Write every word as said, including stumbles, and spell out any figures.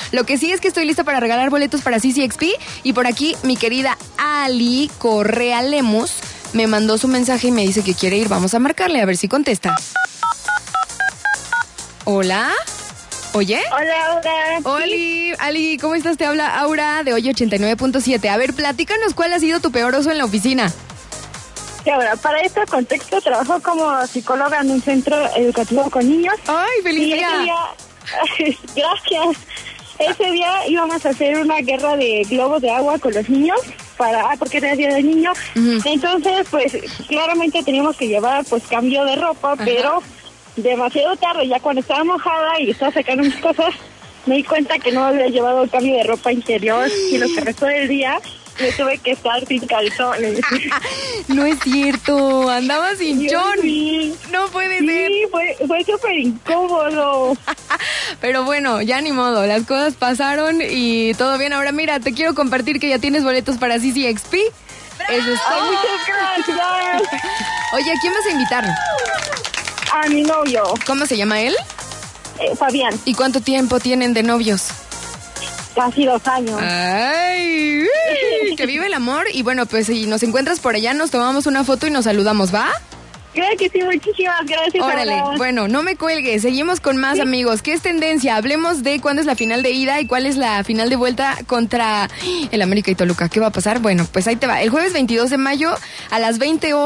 Lo que sí es que estoy lista para regalar boletos para C C X P. Y por aquí mi querida Ali Correa Lemos me mandó su mensaje y me dice que quiere ir. Vamos a marcarle a ver si contesta. Hola. ¿Oye? Hola, Aura. Oli, Ali, ¿cómo estás? Te habla Aura de Hoy ochenta y nueve punto siete. A ver, platícanos cuál ha sido tu peor oso en la oficina. Sí, ahora, para este contexto, trabajo como psicóloga en un centro educativo con niños. ¡Ay, feliz y día! ese día, gracias. Ese día íbamos a hacer una guerra de globos de agua con los niños, para ah, porque era día del niño. Uh-huh. Entonces, pues, claramente teníamos que llevar, pues, cambio de ropa, uh-huh. pero demasiado tarde, ya cuando estaba mojada y estaba sacando mis cosas, me di cuenta que no había llevado el cambio de ropa interior y lo que restó del día me tuve que estar sin calzones. No es cierto, andaba sin chon. Sí. No puede sí, ser. Sí, fue, fue súper incómodo. Pero bueno, ya ni modo, las cosas pasaron y todo bien. Ahora mira, te quiero compartir que ya tienes boletos para C C X P. Eso es todo. Ay, muchas gracias. Oye, ¿a quién vas a invitar? A mi novio. ¿Cómo se llama él? Eh, Fabián. ¿Y cuánto tiempo tienen de novios? Casi dos años. Ay, que vive el amor. Y bueno, pues si nos encuentras por allá, nos tomamos una foto y nos saludamos, ¿va? Claro que sí, muchísimas gracias. Órale, Aura. Bueno, no me cuelgues, seguimos con más, sí. Amigos. ¿Qué es tendencia? Hablemos de cuándo es la final de ida y cuál es la final de vuelta contra el América y Toluca. ¿Qué va a pasar? Bueno, pues ahí te va. El jueves veintidós de mayo a las veinte horas.